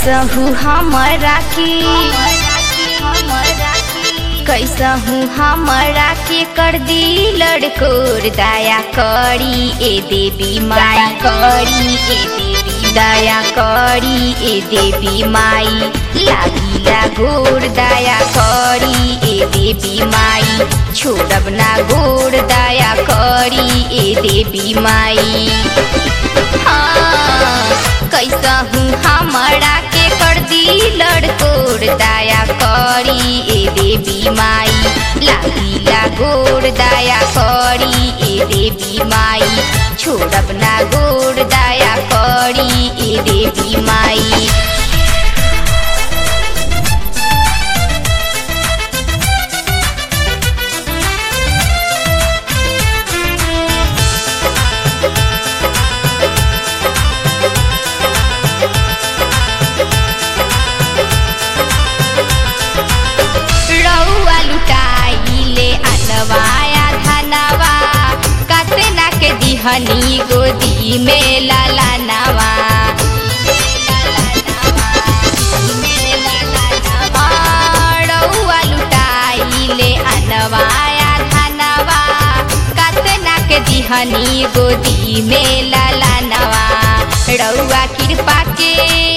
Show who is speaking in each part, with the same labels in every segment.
Speaker 1: कैसहू हमरा के कर दी लड़कोर दया करी ए देवी माई करी ए देवी दया करी ए देवी माई लागिला गोर दया करी ए देवी माई छोड़ब ना गोर दया करी ए देवी माई। हाँ कैसहू हमरा के कर दी लड़कोर दया करी ए देवी माई लागिला गोर दया करी ए देवी माई छोड़ब ना गोर दया करी ए देवी माई। हनी गोदी में लालानवा रउआ लुटाइले अनवाया धनवा कतना के दिहनी गोदी में लालानवा रउआ कृपा के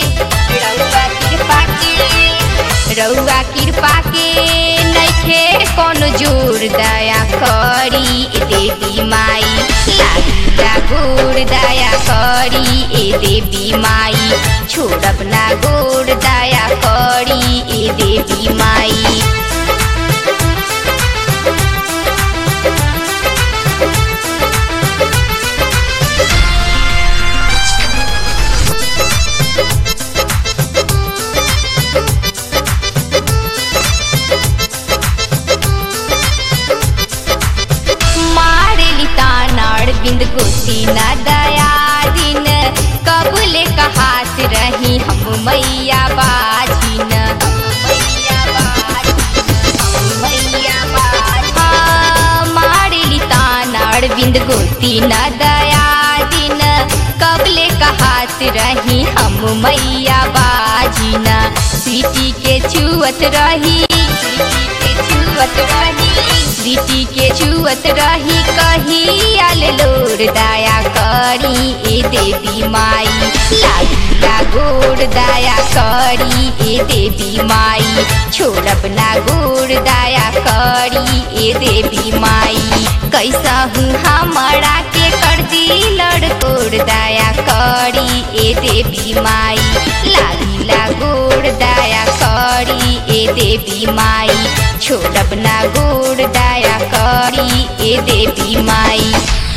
Speaker 1: नइखे कोनो जोर दया करी देवी माई लागिला गोर दया करी ए देवी माई छोड़ब ना गोर दया करी ए देवी माई। बिंद गोती न दया दिन कबले कहात रही हम मैया बाजिन मारेली तानाड़ बिंद गोती न दया दिन कबले कहात रही हम मैया बाजिन सीटी के छुअत रही कही आल लोर दया करी ए देवी माई लागिला गोर दया करी ए देवी माई छोड़ब ना गोर दया करी ए देवी माई। कैसहू हमरा के कर दी लड़कोर दया करी ए देवी माई लागिला गोर दया करी ए देवी माई छोड़ब ना गोर दया करी ए देवी माई।